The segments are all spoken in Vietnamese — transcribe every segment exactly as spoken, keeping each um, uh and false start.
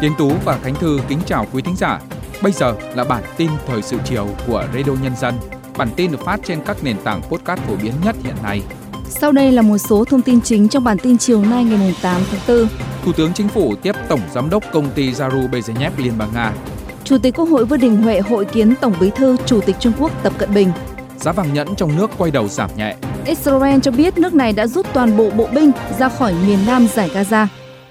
Tiến Tú và Khánh Thư kính chào quý thính giả. Bây giờ là bản tin thời sự chiều của Radio Nhân dân. Bản tin được phát trên các nền tảng podcast phổ biến nhất hiện nay. Sau đây là một số thông tin chính trong bản tin chiều nay ngày tám tháng tư. Thủ tướng Chính phủ tiếp Tổng Giám đốc Công ty Zarubezhnev Liên bang Nga. Chủ tịch Quốc hội Vương Đình Huệ hội kiến Tổng Bí thư Chủ tịch Trung Quốc Tập Cận Bình. Giá vàng nhẫn trong nước quay đầu giảm nhẹ. Israel cho biết nước này đã rút toàn bộ bộ binh ra khỏi miền nam dải Gaza.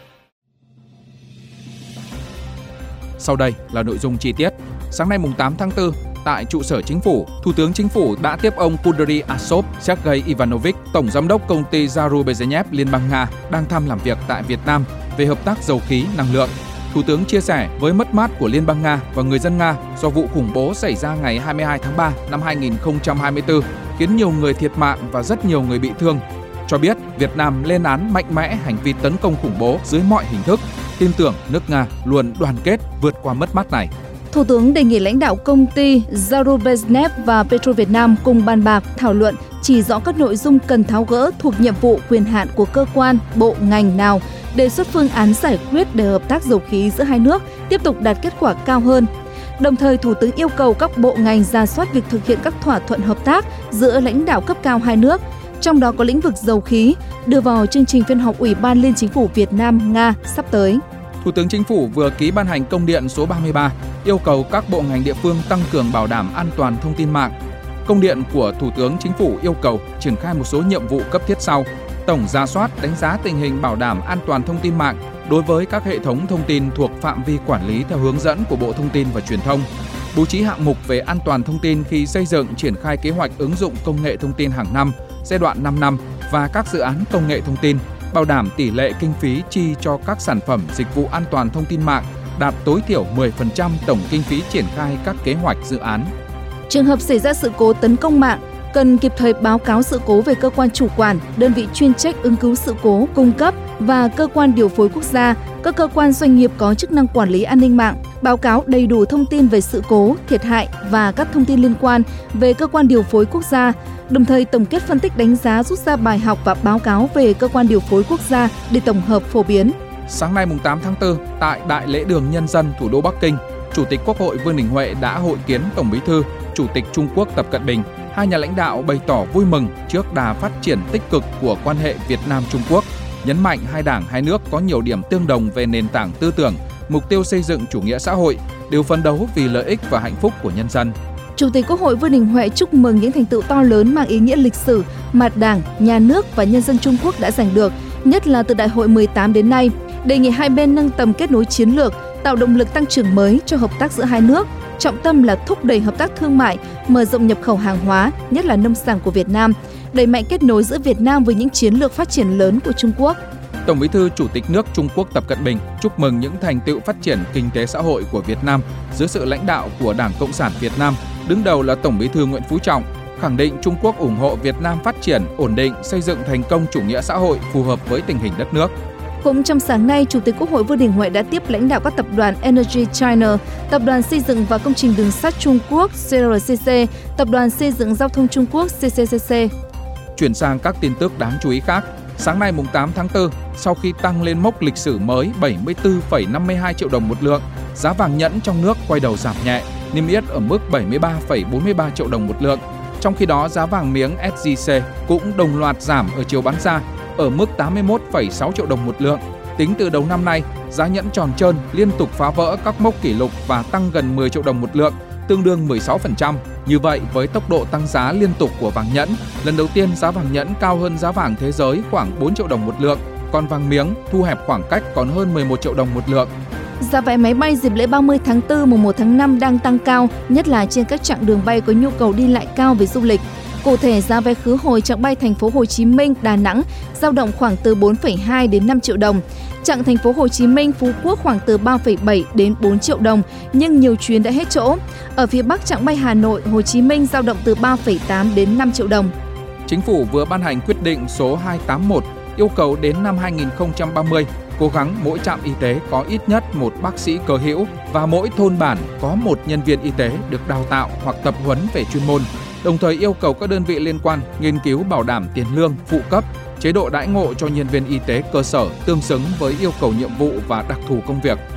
Sau đây là nội dung chi tiết. Sáng nay tám tháng tư, tại trụ sở Chính phủ, Thủ tướng Chính phủ đã tiếp ông Kudry Asov Sergei Ivanovich, Tổng Giám đốc Công ty Zarubezhnev Liên bang Nga, đang thăm làm việc tại Việt Nam về hợp tác dầu khí, năng lượng. Thủ tướng chia sẻ với mất mát của Liên bang Nga và người dân Nga do vụ khủng bố xảy ra ngày hai mươi hai tháng ba năm hai nghìn không trăm hai mươi tư, khiến nhiều người thiệt mạng và rất nhiều người bị thương. Cho biết Việt Nam lên án mạnh mẽ hành vi tấn công khủng bố dưới mọi hình thức, tin tưởng nước Nga luôn đoàn kết vượt qua mất mát này. Thủ tướng đề nghị lãnh đạo công ty Zarubezhnev và Petro Việt Nam cùng bàn bạc, thảo luận, chỉ rõ các nội dung cần tháo gỡ thuộc nhiệm vụ quyền hạn của cơ quan, bộ, ngành nào, đề xuất phương án giải quyết để hợp tác dầu khí giữa hai nước tiếp tục đạt kết quả cao hơn. Đồng thời, Thủ tướng yêu cầu các bộ ngành rà soát việc thực hiện các thỏa thuận hợp tác giữa lãnh đạo cấp cao hai nước, trong đó có lĩnh vực dầu khí, đưa vào chương trình phiên họp Ủy ban Liên Chính phủ Việt Nam-Nga sắp tới. Thủ tướng Chính phủ vừa ký ban hành công điện số ba mươi ba, yêu cầu các bộ ngành địa phương tăng cường bảo đảm an toàn thông tin mạng. Công điện của Thủ tướng Chính phủ yêu cầu triển khai một số nhiệm vụ cấp thiết sau: tổng rà soát, đánh giá tình hình bảo đảm an toàn thông tin mạng đối với các hệ thống thông tin thuộc phạm vi quản lý theo hướng dẫn của Bộ Thông tin và Truyền thông, bố trí hạng mục về an toàn thông tin khi xây dựng, triển khai kế hoạch ứng dụng công nghệ thông tin hàng năm, giai đoạn năm năm và các dự án công nghệ thông tin, bảo đảm tỷ lệ kinh phí chi cho các sản phẩm dịch vụ an toàn thông tin mạng đạt tối thiểu mười phần trăm tổng kinh phí triển khai các kế hoạch dự án. Trường hợp xảy ra sự cố tấn công mạng, cần kịp thời báo cáo sự cố về cơ quan chủ quản, đơn vị chuyên trách ứng cứu sự cố, cung cấp và cơ quan điều phối quốc gia, các cơ quan doanh nghiệp có chức năng quản lý an ninh mạng, báo cáo đầy đủ thông tin về sự cố, thiệt hại và các thông tin liên quan về cơ quan điều phối quốc gia, đồng thời tổng kết phân tích đánh giá rút ra bài học và báo cáo về cơ quan điều phối quốc gia để tổng hợp phổ biến. Sáng nay tám tháng tư, tại Đại lễ đường Nhân dân thủ đô Bắc Kinh, Chủ tịch Quốc hội Vương Đình Huệ đã hội kiến Tổng Bí thư, Chủ tịch Trung Quốc Tập Cận Bình. Hai nhà lãnh đạo bày tỏ vui mừng trước đà phát triển tích cực của quan hệ Việt Nam-Trung Quốc, nhấn mạnh hai đảng hai nước có nhiều điểm tương đồng về nền tảng tư tưởng, mục tiêu xây dựng chủ nghĩa xã hội, đều phấn đấu vì lợi ích và hạnh phúc của nhân dân. Chủ tịch Quốc hội Vương Đình Huệ chúc mừng những thành tựu to lớn mang ý nghĩa lịch sử mà Đảng, Nhà nước và nhân dân Trung Quốc đã giành được, nhất là từ Đại hội mười tám đến nay, đề nghị hai bên nâng tầm kết nối chiến lược, tạo động lực tăng trưởng mới cho hợp tác giữa hai nước, trọng tâm là thúc đẩy hợp tác thương mại, mở rộng nhập khẩu hàng hóa, nhất là nông sản của Việt Nam, đẩy mạnh kết nối giữa Việt Nam với những chiến lược phát triển lớn của Trung Quốc. Tổng Bí thư Chủ tịch nước Trung Quốc Tập Cận Bình chúc mừng những thành tựu phát triển kinh tế xã hội của Việt Nam dưới sự lãnh đạo của Đảng Cộng sản Việt Nam, đứng đầu là Tổng Bí thư Nguyễn Phú Trọng, khẳng định Trung Quốc ủng hộ Việt Nam phát triển, ổn định, xây dựng thành công chủ nghĩa xã hội phù hợp với tình hình đất nước. Cũng trong sáng nay, Chủ tịch Quốc hội Vương Đình Huệ đã tiếp lãnh đạo các tập đoàn Energy China, Tập đoàn Xây dựng và Công trình Đường sắt Trung Quốc xê rờ xê xê, Tập đoàn Xây dựng Giao thông Trung Quốc xê xê xê xê. Chuyển sang các tin tức đáng chú ý khác. Sáng nay tám tháng tư, sau khi tăng lên mốc lịch sử mới bảy mươi tư phẩy năm mươi hai triệu đồng một lượng, giá vàng nhẫn trong nước quay đầu giảm nhẹ, niêm yết ở mức bảy mươi ba phẩy bốn mươi ba triệu đồng một lượng. Trong khi đó, giá vàng miếng ét gi xê cũng đồng loạt giảm ở chiều bán ra, ở mức tám mươi mốt phẩy sáu triệu đồng một lượng. Tính từ đầu năm nay, giá nhẫn tròn trơn liên tục phá vỡ các mốc kỷ lục và tăng gần mười triệu đồng một lượng, tương đương mười sáu phần trăm. Như vậy, với tốc độ tăng giá liên tục của vàng nhẫn, lần đầu tiên giá vàng nhẫn cao hơn giá vàng thế giới khoảng bốn triệu đồng một lượng, còn vàng miếng thu hẹp khoảng cách còn hơn mười một triệu đồng một lượng. Giá vé máy bay dịp lễ ba mươi tháng tư mùng một tháng năm đang tăng cao, nhất là trên các chặng đường bay có nhu cầu đi lại cao về du lịch. Cụ thể, giá vé khứ hồi chặng bay thành phố Hồ Chí Minh, Đà Nẵng dao động khoảng từ bốn phẩy hai đến năm triệu đồng. Chặng thành phố Hồ Chí Minh, Phú Quốc khoảng từ ba phẩy bảy đến bốn triệu đồng, nhưng nhiều chuyến đã hết chỗ. Ở phía Bắc, chặng bay Hà Nội, Hồ Chí Minh dao động từ ba phẩy tám đến năm triệu đồng. Chính phủ vừa ban hành quyết định số hai tám mốt yêu cầu đến năm hai nghìn không trăm ba mươi, cố gắng mỗi trạm y tế có ít nhất một bác sĩ cơ hữu và mỗi thôn bản có một nhân viên y tế được đào tạo hoặc tập huấn về chuyên môn. Đồng thời yêu cầu các đơn vị liên quan nghiên cứu bảo đảm tiền lương, phụ cấp, chế độ đãi ngộ cho nhân viên y tế cơ sở tương xứng với yêu cầu nhiệm vụ và đặc thù công việc.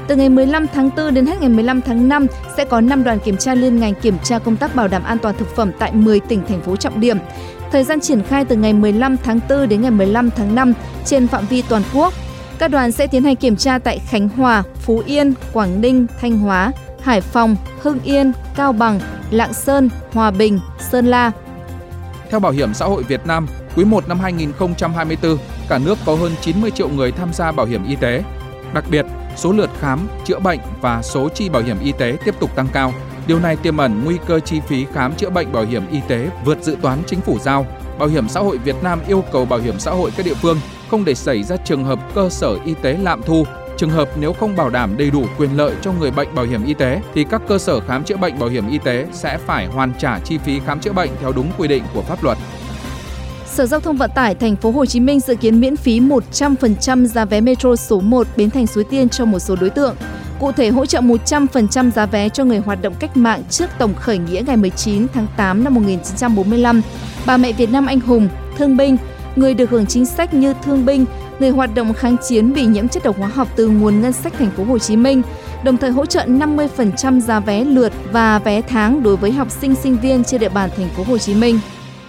Từ ngày mười lăm tháng tư đến hết ngày mười lăm tháng năm sẽ có năm đoàn kiểm tra liên ngành kiểm tra công tác bảo đảm an toàn thực phẩm tại mười tỉnh, thành phố trọng điểm. Thời gian triển khai từ ngày mười lăm tháng tư đến ngày mười lăm tháng năm trên phạm vi toàn quốc. Các đoàn sẽ tiến hành kiểm tra tại Khánh Hòa, Phú Yên, Quảng Ninh, Thanh Hóa, Hải Phòng, Hưng Yên, Cao Bằng, Lạng Sơn, Hòa Bình, Sơn La. Theo Bảo hiểm xã hội Việt Nam, quý một năm hai nghìn không trăm hai mươi tư, cả nước có hơn chín mươi triệu người tham gia bảo hiểm y tế. Đặc biệt, số lượt khám, chữa bệnh và số chi bảo hiểm y tế tiếp tục tăng cao. Điều này tiềm ẩn nguy cơ chi phí khám chữa bệnh bảo hiểm y tế vượt dự toán chính phủ giao. Bảo hiểm xã hội Việt Nam yêu cầu bảo hiểm xã hội các địa phương không để xảy ra trường hợp cơ sở y tế lạm thu. Trường hợp nếu không bảo đảm đầy đủ quyền lợi cho người bệnh bảo hiểm y tế thì các cơ sở khám chữa bệnh bảo hiểm y tế sẽ phải hoàn trả chi phí khám chữa bệnh theo đúng quy định của pháp luật. Sở Giao thông Vận tải Thành phố Hồ Chí Minh dự kiến miễn phí một trăm phần trăm giá vé Metro số một Bến Thành Suối Tiên cho một số đối tượng. Cụ thể hỗ trợ một trăm phần trăm giá vé cho người hoạt động cách mạng trước tổng khởi nghĩa ngày mười chín tháng tám năm một nghìn chín trăm bốn mươi lăm, bà mẹ Việt Nam anh hùng, thương binh, người được hưởng chính sách như thương binh, người hoạt động kháng chiến bị nhiễm chất độc hóa học từ nguồn ngân sách Thành phố Hồ Chí Minh, đồng thời hỗ trợ năm mươi phần trăm giá vé lượt và vé tháng đối với học sinh sinh viên trên địa bàn Thành phố Hồ Chí Minh.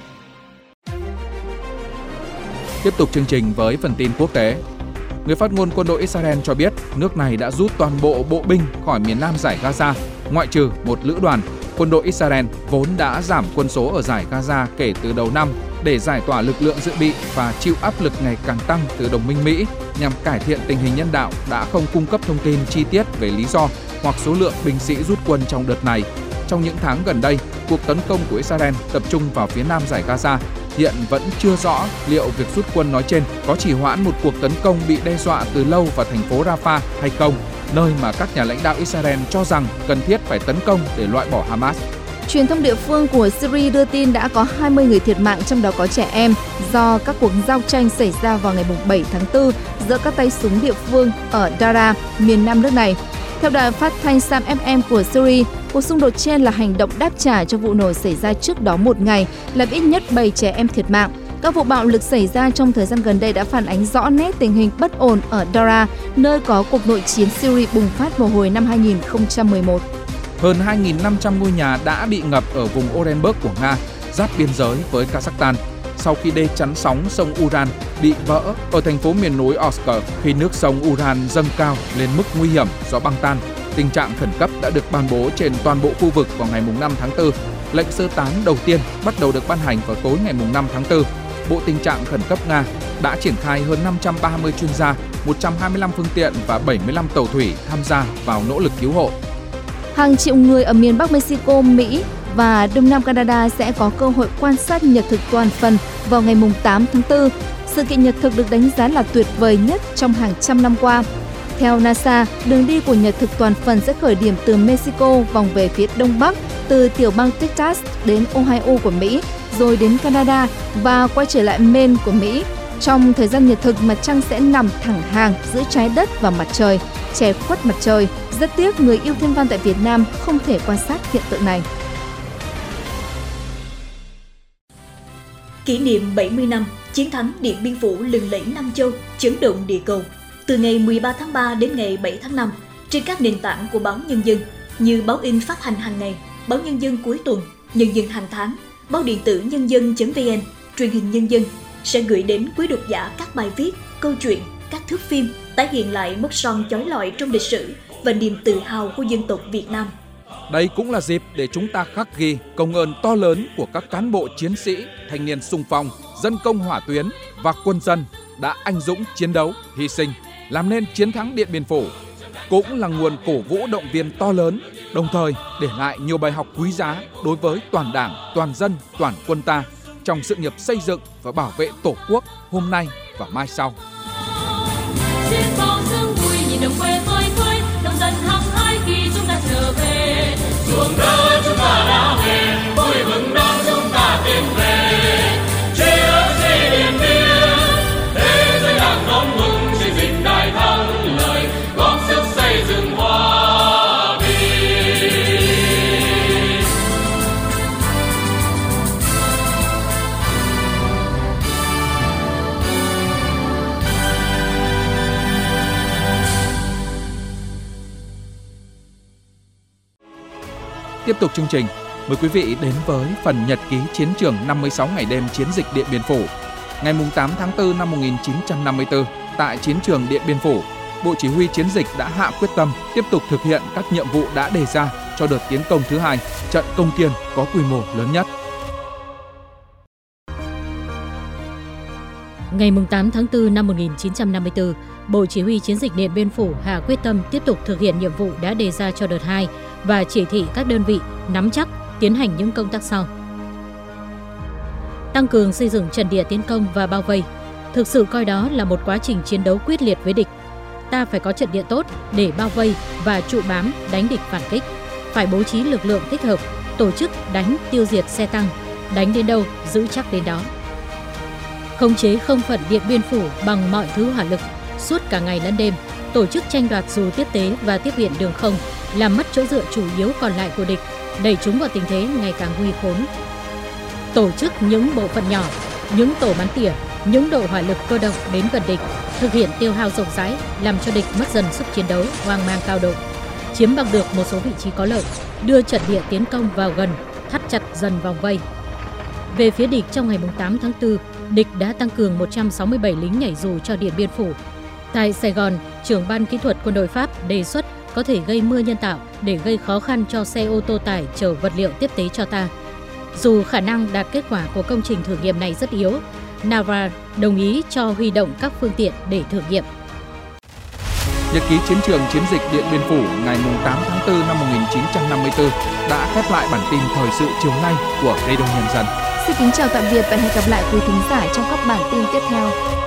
Tiếp tục chương trình với phần tin quốc tế. Người phát ngôn quân đội Israel cho biết nước này đã rút toàn bộ bộ binh khỏi miền nam dải Gaza, ngoại trừ một lữ đoàn. Quân đội Israel vốn đã giảm quân số ở dải Gaza kể từ đầu năm để giải tỏa lực lượng dự bị và chịu áp lực ngày càng tăng từ đồng minh Mỹ nhằm cải thiện tình hình nhân đạo, đã không cung cấp thông tin chi tiết về lý do hoặc số lượng binh sĩ rút quân trong đợt này. Trong những tháng gần đây, cuộc tấn công của Israel tập trung vào phía nam dải Gaza. Hiện vẫn chưa rõ liệu việc rút quân nói trên có trì hoãn một cuộc tấn công bị đe dọa từ lâu vào thành phố Rafah hay không, nơi mà các nhà lãnh đạo Israel cho rằng cần thiết phải tấn công để loại bỏ Hamas. Truyền thông địa phương của Syria đưa tin đã có hai mươi người thiệt mạng, trong đó có trẻ em, do các cuộc giao tranh xảy ra vào ngày bảy tháng tư giữa các tay súng địa phương ở Dara, miền nam nước này. Theo đài phát thanh Sam ép em của Syria, cuộc xung đột trên là hành động đáp trả cho vụ nổ xảy ra trước đó một ngày, làm ít nhất bảy trẻ em thiệt mạng. Các vụ bạo lực xảy ra trong thời gian gần đây đã phản ánh rõ nét tình hình bất ổn ở Dara, nơi có cuộc nội chiến Syria bùng phát vào hồi năm hai nghìn không trăm mười một. Hơn hai nghìn năm trăm ngôi nhà đã bị ngập ở vùng Orenburg của Nga, giáp biên giới với Kazakhstan, sau khi đê chắn sóng sông Ural bị vỡ ở thành phố miền núi Orsk khi nước sông Ural dâng cao lên mức nguy hiểm do băng tan. Tình trạng khẩn cấp đã được ban bố trên toàn bộ khu vực vào ngày năm tháng tư. Lệnh sơ tán đầu tiên bắt đầu được ban hành vào tối ngày năm tháng tư. Bộ Tình trạng Khẩn cấp Nga đã triển khai hơn năm trăm ba mươi chuyên gia, một trăm hai mươi lăm phương tiện và bảy mươi lăm tàu thủy tham gia vào nỗ lực cứu hộ. Hàng triệu người ở miền Bắc Mexico, Mỹ và Đông Nam Canada sẽ có cơ hội quan sát nhật thực toàn phần vào ngày tám tháng tư. Sự kiện nhật thực được đánh giá là tuyệt vời nhất trong hàng trăm năm qua. Theo NASA, đường đi của nhật thực toàn phần sẽ khởi điểm từ Mexico vòng về phía đông bắc, từ tiểu bang Texas đến Ohio của Mỹ, rồi đến Canada và quay trở lại Maine của Mỹ. Trong thời gian nhật thực, mặt trăng sẽ nằm thẳng hàng giữa trái đất và mặt trời, che khuất mặt trời. Rất tiếc người yêu thiên văn tại Việt Nam không thể quan sát hiện tượng này. Kỷ niệm bảy mươi năm chiến thắng Điện Biên Phủ lừng lẫy Nam Châu, chấn động địa cầu. Từ ngày mười ba tháng ba đến ngày bảy tháng năm, trên các nền tảng của báo Nhân dân như báo in phát hành hàng ngày, báo Nhân dân cuối tuần, Nhân dân hàng tháng, báo điện tử nhân dân chấm vn, truyền hình Nhân dân sẽ gửi đến quý độc giả các bài viết, câu chuyện, các thước phim tái hiện lại mốc son chói lọi trong lịch sử và niềm tự hào của dân tộc Việt Nam. Đây cũng là dịp để chúng ta khắc ghi công ơn to lớn của các cán bộ chiến sĩ, thanh niên xung phong, dân công hỏa tuyến và quân dân đã anh dũng chiến đấu, hy sinh, làm nên chiến thắng Điện Biên Phủ. Cũng là nguồn cổ vũ động viên to lớn, đồng thời để lại nhiều bài học quý giá đối với toàn Đảng, toàn dân, toàn quân ta trong sự nghiệp xây dựng và bảo vệ Tổ quốc hôm nay và mai sau. Chuông đó chúng ta đã về, vui mừng đón chúng ta tiến về. Chia sẻ điện biên, thế giới đang đón mừng chiến dịch đại thắng lợi, góp sức xây dựng hòa bình. Tiếp tục chương trình, mời quý vị đến với phần nhật ký chiến trường năm mươi sáu ngày đêm chiến dịch Điện Biên Phủ. Ngày tám tháng tư năm một nghìn chín trăm năm mươi tư, tại chiến trường Điện Biên Phủ, Bộ Chỉ huy chiến dịch đã hạ quyết tâm tiếp tục thực hiện các nhiệm vụ đã đề ra cho đợt tiến công thứ hai, trận công kiên có quy mô lớn nhất. Ngày tám tháng tư năm một nghìn chín trăm năm mươi tư, Bộ Chỉ huy chiến dịch Điện Biên Phủ hạ quyết tâm tiếp tục thực hiện nhiệm vụ đã đề ra cho đợt hai và chỉ thị các đơn vị nắm chắc tiến hành những công tác sau. Tăng cường xây dựng trận địa tiến công và bao vây, thực sự coi đó là một quá trình chiến đấu quyết liệt với địch. Ta phải có trận địa tốt để bao vây và trụ bám đánh địch phản kích, phải bố trí lực lượng thích hợp, tổ chức đánh tiêu diệt xe tăng, đánh đến đâu giữ chắc đến đó. Khống chế không phận Điện Biên Phủ bằng mọi thứ hỏa lực, suốt cả ngày lẫn đêm, tổ chức tranh đoạt dù tiếp tế và tiếp viện đường không, làm mất chỗ dựa chủ yếu còn lại của địch, đẩy chúng vào tình thế ngày càng nguy khốn. Tổ chức những bộ phận nhỏ, những tổ bắn tỉa, những đội hỏa lực cơ động đến gần địch, thực hiện tiêu hao rộng rãi, làm cho địch mất dần sức chiến đấu, hoang mang cao độ, chiếm bằng được một số vị trí có lợi, đưa trận địa tiến công vào gần, thắt chặt dần vòng vây. Về phía địch, trong ngày tám tháng tư, địch đã tăng cường một trăm sáu mươi bảy lính nhảy dù cho Điện Biên Phủ. Tại Sài Gòn, trưởng ban kỹ thuật quân đội Pháp đề xuất có thể gây mưa nhân tạo để gây khó khăn cho xe ô tô tải chở vật liệu tiếp tế cho ta. Dù khả năng đạt kết quả của công trình thử nghiệm này rất yếu, Navarre đồng ý cho huy động các phương tiện để thử nghiệm. Nhật ký chiến trường chiến dịch Điện Biên Phủ ngày tám tháng tư năm một nghìn chín trăm năm mươi tư đã khép lại bản tin thời sự chiều nay của Radio Nhân dân. Xin kính chào tạm biệt và hẹn gặp lại quý thính giả trong các bản tin tiếp theo.